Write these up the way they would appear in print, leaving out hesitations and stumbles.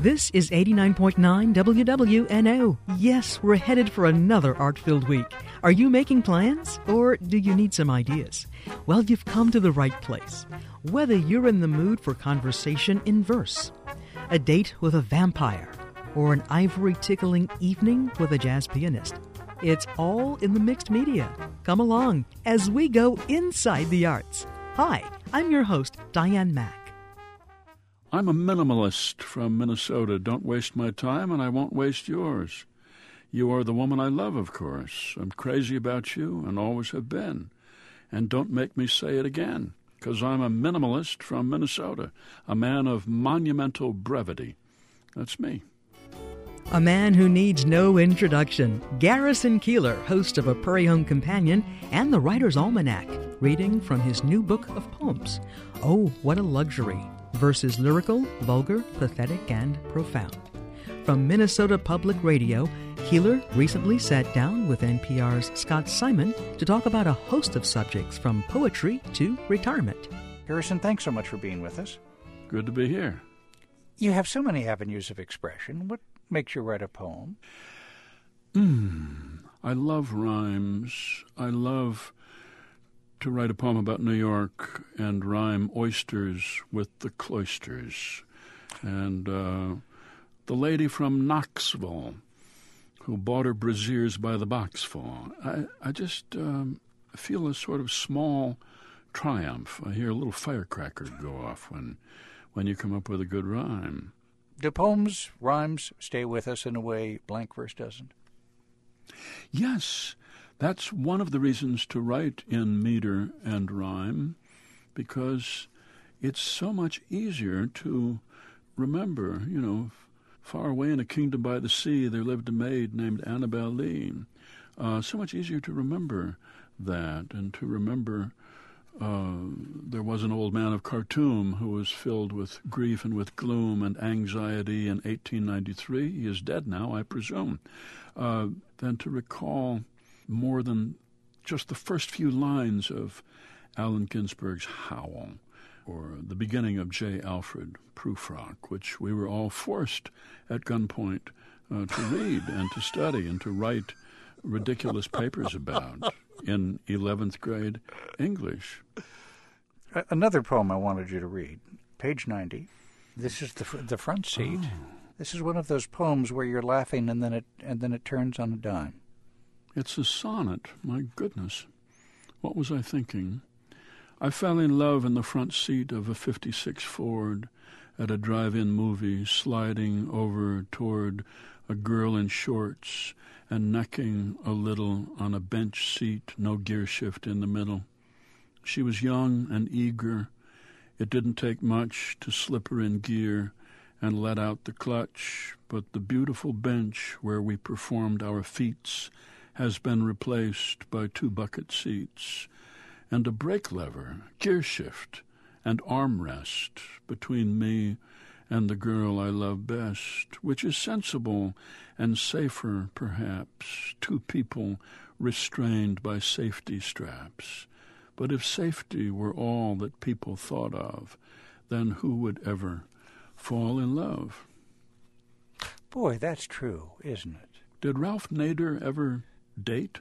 This is 89.9 WWNO. Yes, we're headed for another art-filled week. Are you making plans, or do you need some ideas? Well, you've come to the right place. Whether you're in the mood for conversation in verse, a date with a vampire, or an ivory-tickling evening with a jazz pianist, it's all in the mixed media. Come along as we go inside the arts. Hi, I'm your host, Diane Mack. I'm a minimalist from Minnesota. Don't waste my time, and I won't waste yours. You are the woman I love, of course. I'm crazy about you and always have been. And don't make me say it again, because I'm a minimalist from Minnesota, a man of monumental brevity. That's me. A man who needs no introduction, Garrison Keillor, host of A Prairie Home Companion and the Writer's Almanac, reading from his new book of poems. Oh, what a luxury. Verses lyrical, vulgar, pathetic, and profound. From Minnesota Public Radio, Keillor recently sat down with NPR's Scott Simon to talk about a host of subjects from poetry to retirement. Garrison, thanks so much for being with us. Good to be here. You have so many avenues of expression. What makes you write a poem? I love rhymes. I love to write a poem about New York and rhyme oysters with the cloisters. And the lady from Knoxville who bought her brassieres by the boxful. I just feel a sort of small triumph. I hear a little firecracker go off when you come up with a good rhyme. Do poems, rhymes, stay with us in a way blank verse doesn't? Yes. That's one of the reasons to write in meter and rhyme, because it's so much easier to remember. You know, far away in a kingdom by the sea, there lived a maid named Annabel Lee. So much easier to remember that, and to remember there was an old man of Khartoum who was filled with grief and with gloom and anxiety in 1893. He is dead now, I presume. Than to recall more than just the first few lines of Allen Ginsberg's Howl, or the beginning of J. Alfred Prufrock, which we were all forced at gunpoint to read and to study and to write ridiculous papers about in 11th grade English. Another poem I wanted you to read, page 90. This is the front seat. Oh. This is one of those poems where you're laughing and then it turns on a dime. It's a sonnet. My goodness. What was I thinking? I fell in love in the front seat of a 56 Ford at a drive-in movie, sliding over toward a girl in shorts and necking a little on a bench seat, no gear shift in the middle. She was young and eager. It didn't take much to slip her in gear and let out the clutch, but the beautiful bench where we performed our feats has been replaced by 2 bucket seats and a brake lever, gear shift, and armrest between me and the girl I love best, which is sensible and safer, perhaps, 2 people restrained by safety straps. But if safety were all that people thought of, then who would ever fall in love? Boy, that's true, isn't it? Did Ralph Nader ever date?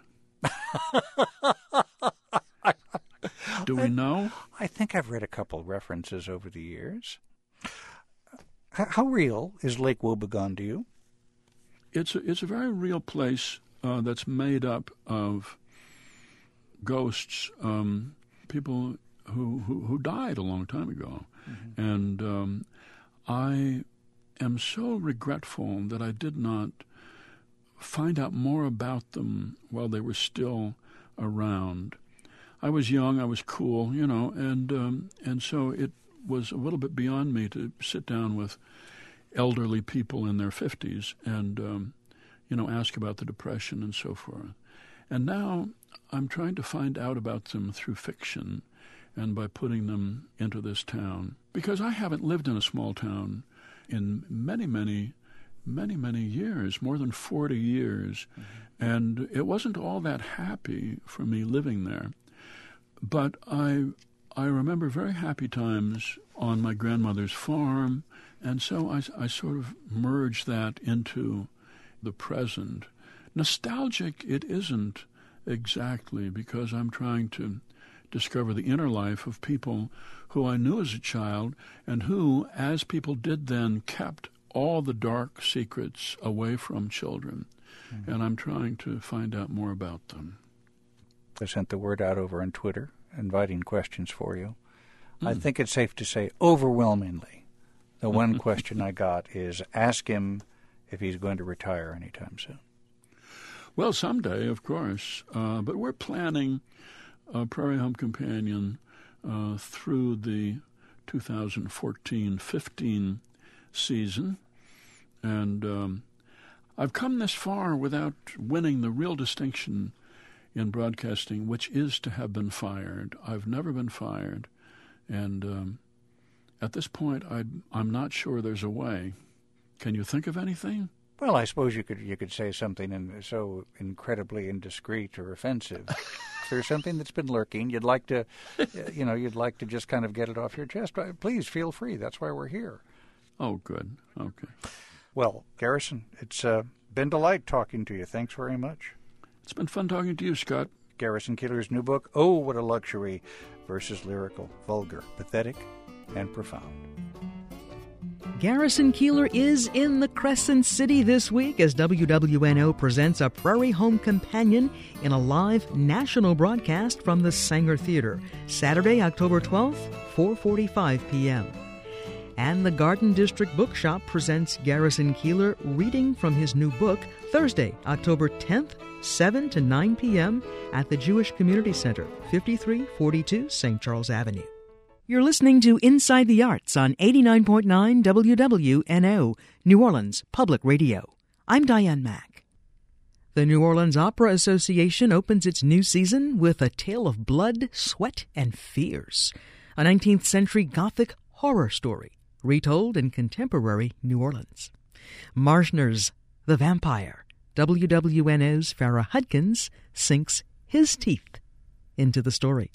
Do we know? I think I've read a couple references over the years. How real is Lake Wobegon to you? It's a very real place that's made up of ghosts, people who died a long time ago. Mm-hmm. And I am so regretful that I did not find out more about them while they were still around. I was young, I was cool, and so it was a little bit beyond me to sit down with elderly people in their 50s and, ask about the Depression and so forth. And now I'm trying to find out about them through fiction and by putting them into this town. Because I haven't lived in a small town in many, many, many, many years, more than 40 years. Mm-hmm. And it wasn't all that happy for me living there. But I I remember very happy times on my grandmother's farm, and so I sort of merged that into the present. Nostalgic it isn't exactly, because I'm trying to discover the inner life of people who I knew as a child and who, as people did then, kept all the dark secrets away from children. Mm-hmm. And I'm trying to find out more about them. I sent the word out over on Twitter, inviting questions for you. I think it's safe to say overwhelmingly the one question I got is, ask him if he's going to retire anytime soon. Well, someday, of course. But we're planning Prairie Home Companion through the 2014-15 season. And I've come this far without winning the real distinction in broadcasting, which is to have been fired. I've never been fired. And at this point, I'm not sure there's a way. Can you think of anything? Well, I suppose you could say something so incredibly indiscreet or offensive. If there's something that's been lurking, you'd like to just kind of get it off your chest. Please feel free. That's why we're here. Oh, good. Okay. Well, Garrison, it's been a delight talking to you. Thanks very much. It's been fun talking to you, Scott. Garrison Keillor's new book, Oh, What a Luxury, versus lyrical, vulgar, pathetic, and profound. Garrison Keillor is in the Crescent City this week as WWNO presents a Prairie Home Companion in a live national broadcast from the Sanger Theater, Saturday, October 12th, 4:45 p.m. And the Garden District Bookshop presents Garrison Keillor reading from his new book, Thursday, October 10th, 7 to 9 p.m. at the Jewish Community Center, 5342 St. Charles Avenue. You're listening to Inside the Arts on 89.9 WWNO, New Orleans Public Radio. I'm Diane Mack. The New Orleans Opera Association opens its new season with A Tale of Blood, Sweat, and Fears, a 19th century Gothic horror story retold in contemporary New Orleans. Marshner's The Vampire, WWNO's Farrah Hudkins, sinks his teeth into the story.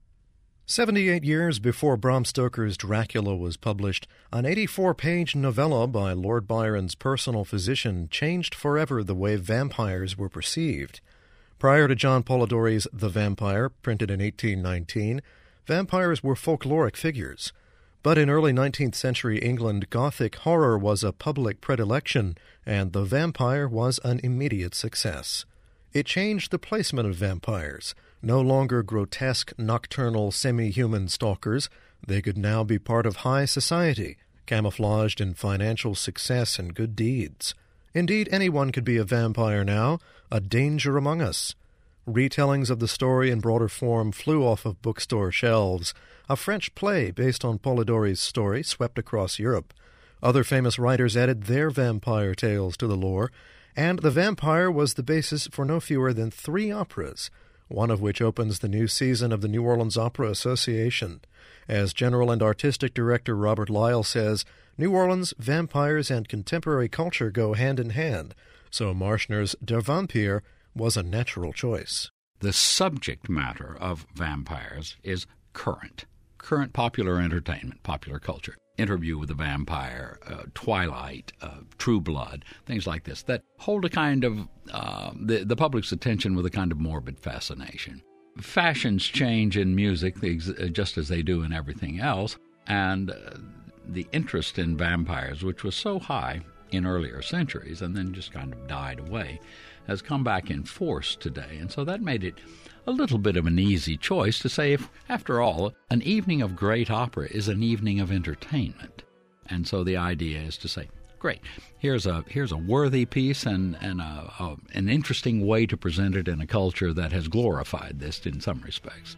78 years before Bram Stoker's Dracula was published, an 84-page novella by Lord Byron's personal physician changed forever the way vampires were perceived. Prior to John Polidori's The Vampire, printed in 1819, vampires were folkloric figures. But in early 19th century England, Gothic horror was a public predilection, and The Vampire was an immediate success. It changed the placement of vampires. No longer grotesque, nocturnal, semi-human stalkers, they could now be part of high society, camouflaged in financial success and good deeds. Indeed, anyone could be a vampire now, a danger among us. Retellings of the story in broader form flew off of bookstore shelves. A French play based on Polidori's story swept across Europe. Other famous writers added their vampire tales to the lore, and The Vampire was the basis for no fewer than 3 operas, one of which opens the new season of the New Orleans Opera Association. As General and Artistic Director Robert Lyle says, New Orleans, vampires, and contemporary culture go hand in hand, so Marshner's Der Vampire was a natural choice. The subject matter of vampires is current popular entertainment, popular culture. Interview with the Vampire, Twilight, True Blood, things like this, that hold a kind of the public's attention with a kind of morbid fascination. Fashions change in music just as they do in everything else, and the interest in vampires, which was so high in earlier centuries and then just kind of died away, has come back in force today. And so that made it a little bit of an easy choice to say, if, after all, an evening of great opera is an evening of entertainment. And so the idea is to say, great, here's a worthy piece and an interesting way to present it in a culture that has glorified this in some respects.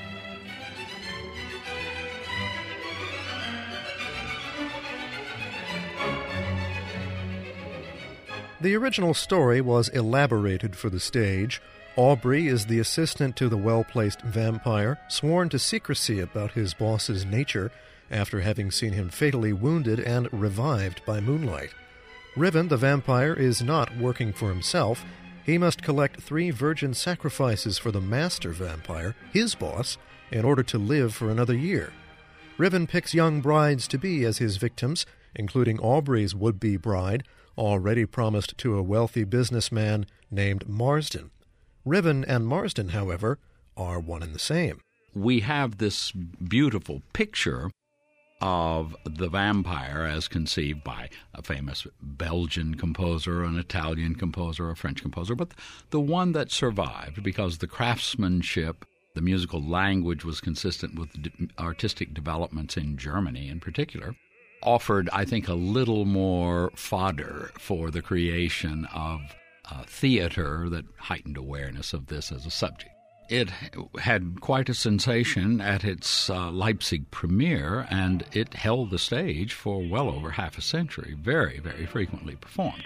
The original story was elaborated for the stage. Aubrey is the assistant to the well-placed vampire, sworn to secrecy about his boss's nature after having seen him fatally wounded and revived by moonlight. Riven, the vampire, is not working for himself. He must collect 3 virgin sacrifices for the master vampire, his boss, in order to live for another year. Riven picks young brides-to-be as his victims, including Aubrey's would-be bride, already promised to a wealthy businessman named Marsden. Riven and Marsden, however, are one and the same. We have this beautiful picture of the vampire as conceived by a famous Belgian composer, an Italian composer, a French composer, but the one that survived because the craftsmanship, the musical language was consistent with artistic developments in Germany in particular, offered, I think, a little more fodder for the creation of theater that heightened awareness of this as a subject. It had quite a sensation at its Leipzig premiere, and it held the stage for well over half a century, very, very frequently performed.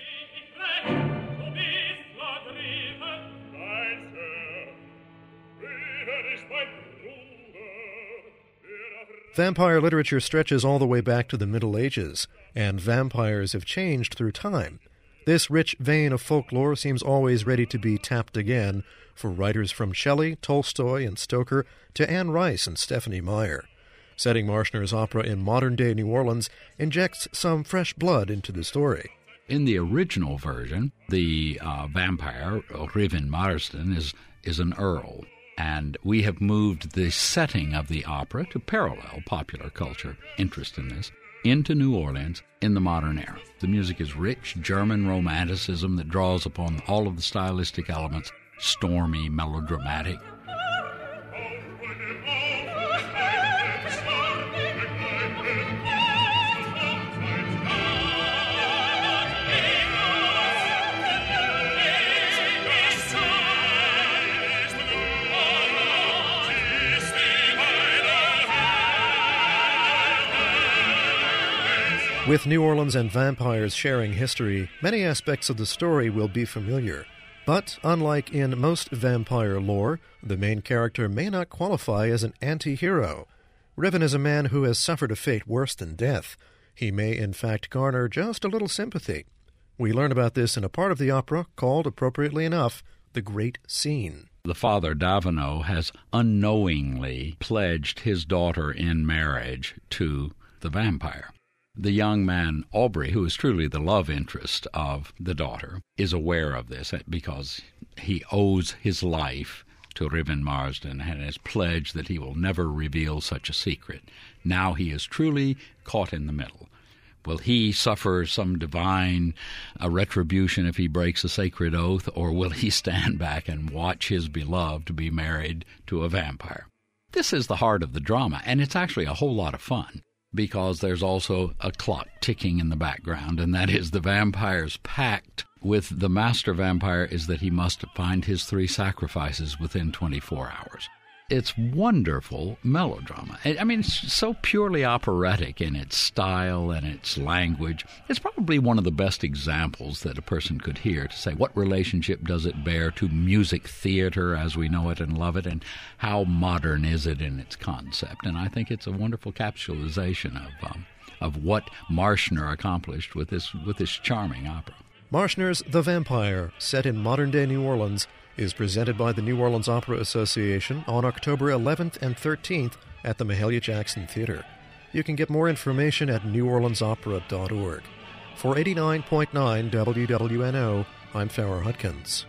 Vampire literature stretches all the way back to the Middle Ages, and vampires have changed through time. This rich vein of folklore seems always ready to be tapped again for writers from Shelley, Tolstoy, and Stoker to Anne Rice and Stephenie Meyer. Setting Marschner's opera in modern-day New Orleans injects some fresh blood into the story. In the original version, the vampire, Riven Marsden, is an earl, and we have moved the setting of the opera to parallel popular culture interest in this into New Orleans in the modern era. The music is rich German romanticism that draws upon all of the stylistic elements, stormy, melodramatic. With New Orleans and vampires sharing history, many aspects of the story will be familiar. But, unlike in most vampire lore, the main character may not qualify as an anti-hero. Riven is a man who has suffered a fate worse than death. He may, in fact, garner just a little sympathy. We learn about this in a part of the opera called, appropriately enough, The Great Scene. The father, Davino, has unknowingly pledged his daughter in marriage to the vampire. The young man, Aubrey, who is truly the love interest of the daughter, is aware of this because he owes his life to Riven Marsden and has pledged that he will never reveal such a secret. Now he is truly caught in the middle. Will he suffer some divine retribution if he breaks a sacred oath, or will he stand back and watch his beloved be married to a vampire? This is the heart of the drama, and it's actually a whole lot of fun, because there's also a clock ticking in the background, and that is the vampire's pact with the master vampire is that he must find his 3 sacrifices within 24 hours. It's wonderful melodrama. I mean, it's so purely operatic in its style and its language. It's probably one of the best examples that a person could hear to say what relationship does it bear to music theater as we know it and love it, and how modern is it in its concept. And I think it's a wonderful capsulization of what Marschner accomplished with this charming opera. Marschner's The Vampire, set in modern-day New Orleans, is presented by the New Orleans Opera Association on October 11th and 13th at the Mahalia Jackson Theater. You can get more information at neworleansopera.org. For 89.9 WWNO, I'm Farrah Hudkins.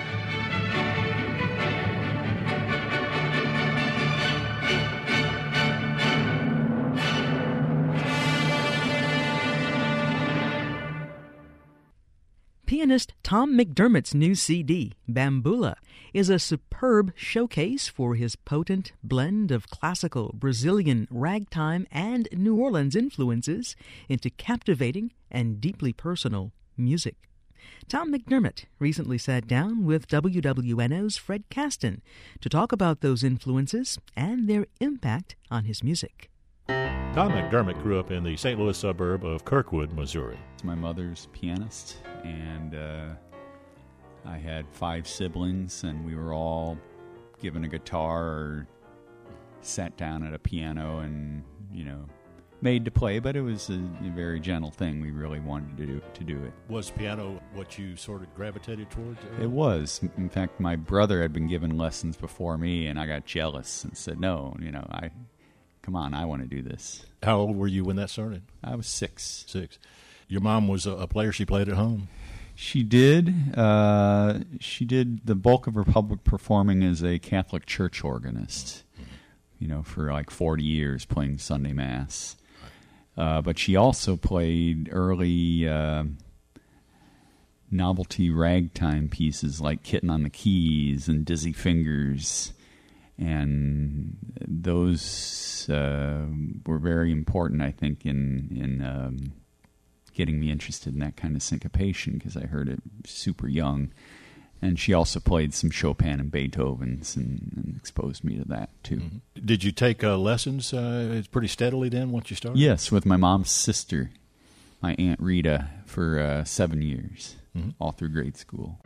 Pianist Tom McDermott's new CD, Bambula, is a superb showcase for his potent blend of classical, Brazilian, ragtime, and New Orleans influences into captivating and deeply personal music. Tom McDermott recently sat down with WWNO's Fred Caston to talk about those influences and their impact on his music. Tom McDermott grew up in the St. Louis suburb of Kirkwood, Missouri. My mother's pianist, and I had 5 siblings, and we were all given a guitar or sat down at a piano and, made to play, but it was a very gentle thing. We really wanted to do it. Was piano what you sort of gravitated towards? It was. In fact, my brother had been given lessons before me, and I got jealous and said, "No, come on, I want to do this." How old were you when that started? I was 6. 6. Your mom was a player. She played at home. She did. She did the bulk of her public performing as a Catholic church organist. For like 40 years, playing Sunday Mass. But she also played early novelty ragtime pieces like Kitten on the Keys and Dizzy Fingers. And those were very important, I think, in getting me interested in that kind of syncopation, because I heard it super young. And she also played some Chopin and Beethoven's and exposed me to that, too. Mm-hmm. Did you take lessons pretty steadily then once you started? Yes, with my mom's sister, my Aunt Rita, for 7 years, all through grade school.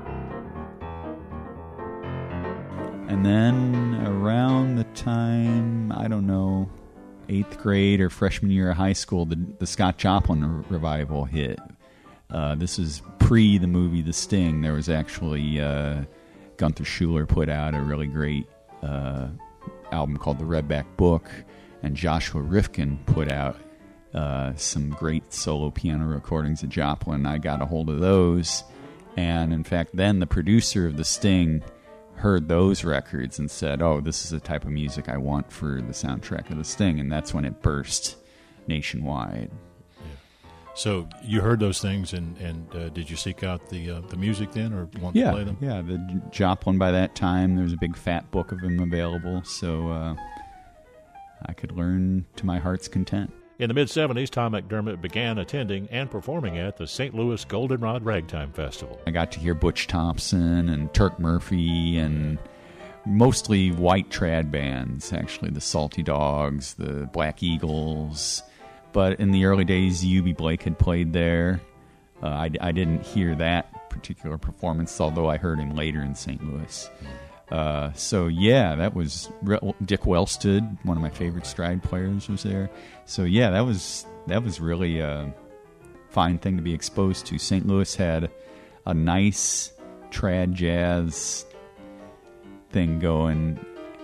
And then around the time, 8th grade or freshman year of high school, the Scott Joplin revival hit. This is pre the movie The Sting. There was actually Gunther Schuller put out a really great album called The Redback Book, and Joshua Rifkin put out some great solo piano recordings of Joplin. I got a hold of those, and in fact then the producer of The Sting heard those records and said, "Oh, this is the type of music I want for the soundtrack of The Sting," and that's when it burst nationwide. So you heard those things, and did you seek out the music then, or want to play them? Yeah, the Joplin by that time, there was a big fat book of them available, so I could learn to my heart's content. In the mid-'70s, Tom McDermott began attending and performing at the St. Louis Goldenrod Ragtime Festival. I got to hear Butch Thompson and Turk Murphy and mostly white trad bands, actually, the Salty Dogs, the Black Eagles. But in the early days, U.B. Blake had played there. I didn't hear that particular performance, although I heard him later in St. Louis. That was Dick Wellstead, one of my favorite stride players, was there. So yeah, that was really a fine thing to be exposed to. St. Louis had a nice trad jazz thing going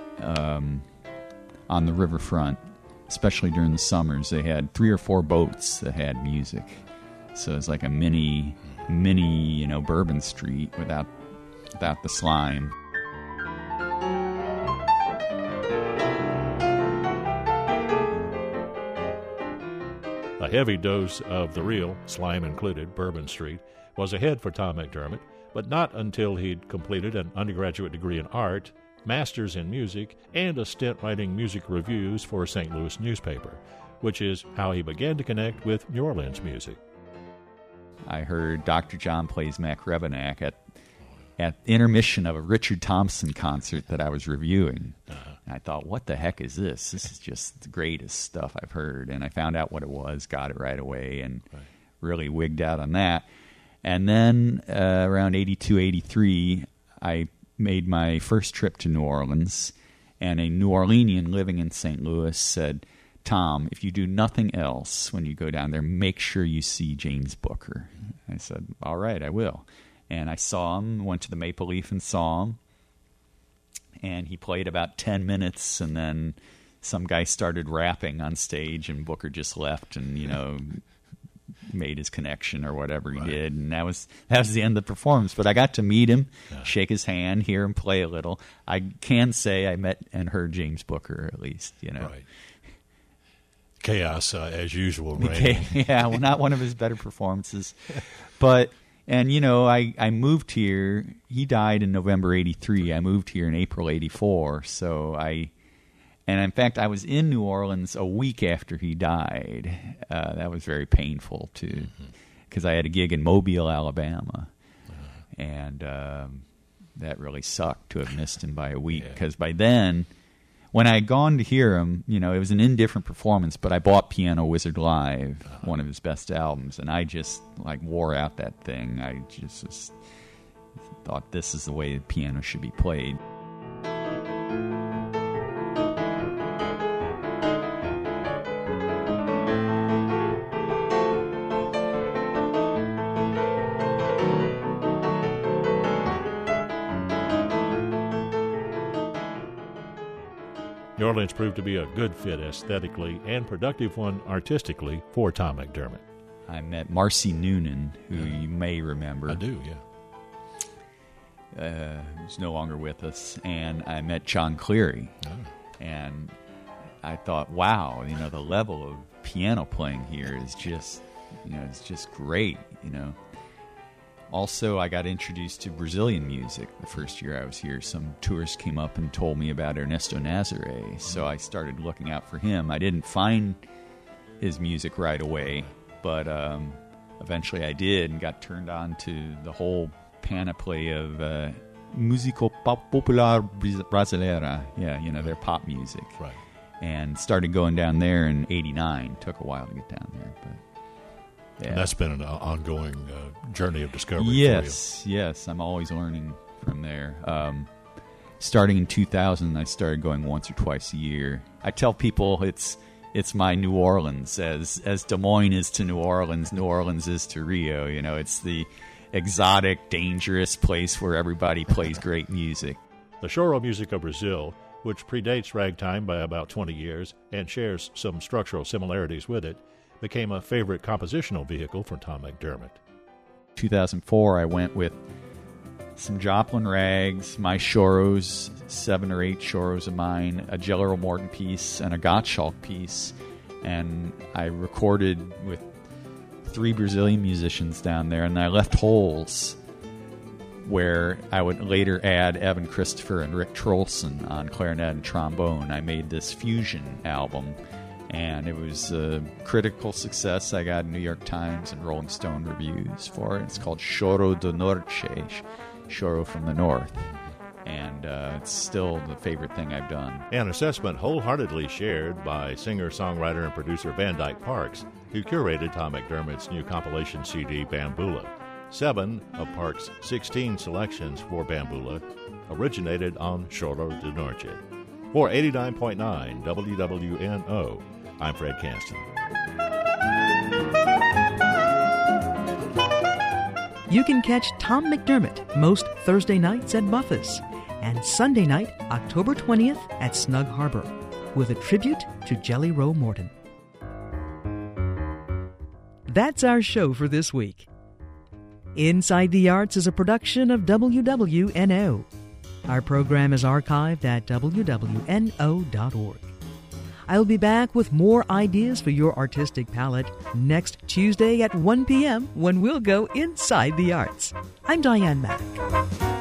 on the riverfront. Especially during the summers, they had 3 or 4 boats that had music. So it's like a mini, Bourbon Street without the slime. A heavy dose of the real, slime included, Bourbon Street, was ahead for Tom McDermott, but not until he'd completed an undergraduate degree in art, master's in music, and a stint writing music reviews for a St. Louis newspaper, which is how he began to connect with New Orleans music. I heard Dr. John Plays Mac Rebennack at intermission of a Richard Thompson concert that I was reviewing. And I thought, what the heck is this? This is just the greatest stuff I've heard. And I found out what it was, got it right away, and really wigged out on that. And then around 82, 83, I made my first trip to New Orleans, and a New Orleanian living in St. Louis said, "Tom, if you do nothing else when you go down there, make sure you see James Booker." I said, "All right, I will." And I saw him, went to the Maple Leaf and saw him, and he played about 10 minutes, and then some guy started rapping on stage, and Booker just left and, made his connection or whatever he did, and that was the end of the performance. But I got to meet him, shake his hand, hear him play a little. I can say I met and heard James Booker, at least, Right. Chaos, as usual, right? Yeah, well, not one of his better performances. But, I moved here. He died in November 83. I moved here in April 84, and in fact, I was in New Orleans a week after he died. That was very painful, too, because I had a gig in Mobile, Alabama. And that really sucked to have missed him by a week, because by then, when I had gone to hear him, it was an indifferent performance, but I bought Piano Wizard Live, one of his best albums, and I just, wore out that thing. I just thought this is the way the piano should be played. Orleans proved to be a good fit aesthetically and productive one artistically for Tom McDermott. I met Marcy Noonan, who you may remember. I do, Who's no longer with us. And I met John Cleary. Oh. And I thought, wow, the level of piano playing here is just, it's just great, Also, I got introduced to Brazilian music the first year I was here. Some tourists came up and told me about Ernesto Nazaré, so I started looking out for him. I didn't find his music right away, but eventually I did and got turned on to the whole panoply of Música Popular Brasileira. Yeah, their pop music. Right. And started going down there in '89. Took a while to get down there, but yeah. And that's been an ongoing journey of discovery for you. Yes. I'm always learning from there. Starting in 2000, I started going once or twice a year. I tell people it's my New Orleans. As Des Moines is to New Orleans is to Rio. It's the exotic, dangerous place where everybody plays great music. The Choro Music of Brazil, which predates ragtime by about 20 years and shares some structural similarities with it, became a favorite compositional vehicle for Tom McDermott. 2004, I went with some Joplin rags, my choros, 7 or 8 choros of mine, a Jelly Roll Morton piece, and a Gottschalk piece. And I recorded with 3 Brazilian musicians down there, and I left holes where I would later add Evan Christopher and Rick Trolson on clarinet and trombone. I made this fusion album, and it was a critical success. I got New York Times and Rolling Stone reviews for it. It's called Choro do Norte, Choro from the North, and it's still the favorite thing I've done. An assessment wholeheartedly shared by singer, songwriter, and producer Van Dyke Parks, who curated Tom McDermott's new compilation CD, Bambula. 7 of Parks' 16 selections for Bambula originated on Choro do Norte. For 89.9 WWNO, I'm Fred Canston. You can catch Tom McDermott most Thursday nights at Buffas and Sunday night, October 20th at Snug Harbor, with a tribute to Jelly Roll Morton. That's our show for this week. Inside the Arts is a production of WWNO. Our program is archived at WWNO.org. I'll be back with more ideas for your artistic palette next Tuesday at 1 p.m. when we'll go inside the arts. I'm Diane Mack.